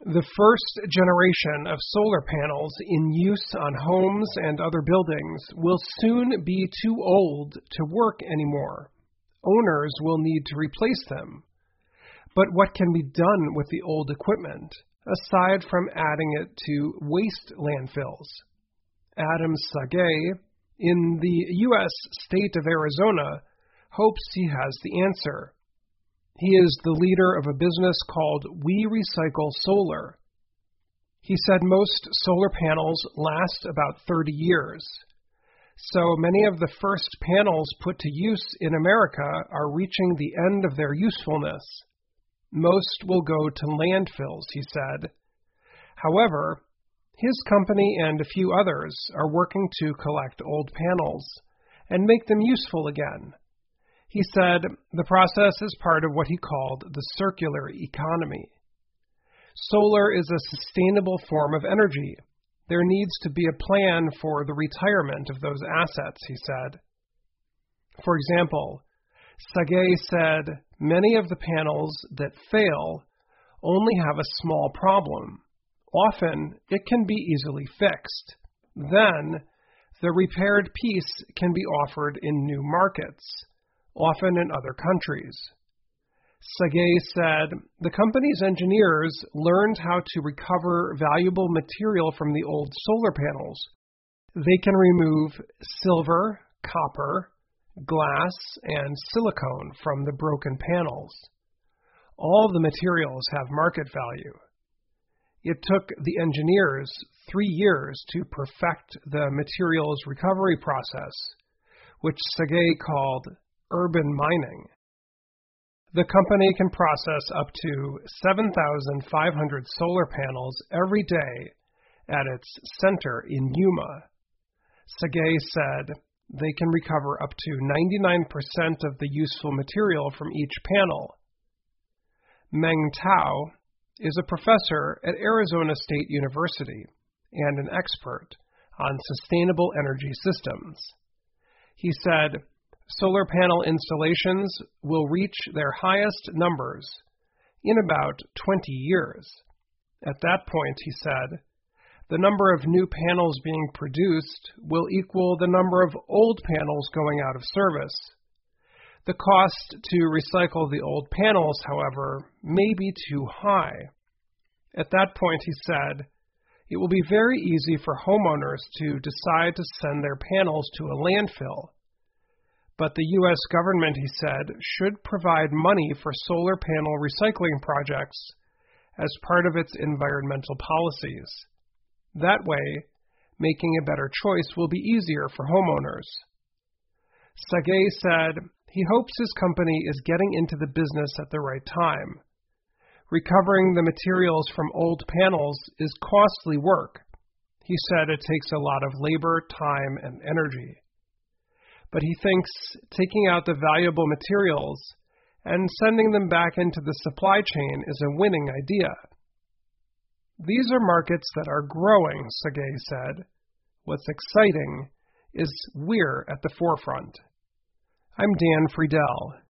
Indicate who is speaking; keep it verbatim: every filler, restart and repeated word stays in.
Speaker 1: The first generation of solar panels in use on homes and other buildings will soon be too old to work anymore. Owners will need to replace them. But what can be done with the old equipment, aside from adding it to waste landfills? Adam Sage, in the U S state of Arizona, hopes he has the answer. He is the leader of a business called We Recycle Solar. He said most solar panels last about thirty years. So many of the first panels put to use in America are reaching the end of their usefulness. Most will go to landfills, he said. However, his company and a few others are working to collect old panels and make them useful again. He said the process is part of what he called the circular economy. Solar is a sustainable form of energy. There needs to be a plan for the retirement of those assets, he said. For example, Sage said many of the panels that fail only have a small problem. Often, it can be easily fixed. Then, the repaired piece can be offered in new markets, often in other countries. Sage said the company's engineers learned how to recover valuable material from the old solar panels. They can remove silver, copper, glass, and silicone from the broken panels. All the materials have market value. It took the engineers three years to perfect the materials recovery process, which Sage called urban mining. The company can process up to seven thousand five hundred solar panels every day at its center in Yuma. Sage said they can recover up to ninety-nine percent of the useful material from each panel. Meng Tao is a professor at Arizona State University and an expert on sustainable energy systems. He said solar panel installations will reach their highest numbers in about twenty years. At that point, he said, the number of new panels being produced will equal the number of old panels going out of service. The cost to recycle the old panels, however, may be too high. At that point, he said, it will be very easy for homeowners to decide to send their panels to a landfill. But the U S government, he said, should provide money for solar panel recycling projects as part of its environmental policies. That way, making a better choice will be easier for homeowners. Sage said he hopes his company is getting into the business at the right time. Recovering the materials from old panels is costly work. He said it takes a lot of labor, time, and energy. But he thinks taking out the valuable materials and sending them back into the supply chain is a winning idea. These are markets that are growing, Sage said. What's exciting is we're at the forefront. I'm Dan Friedel.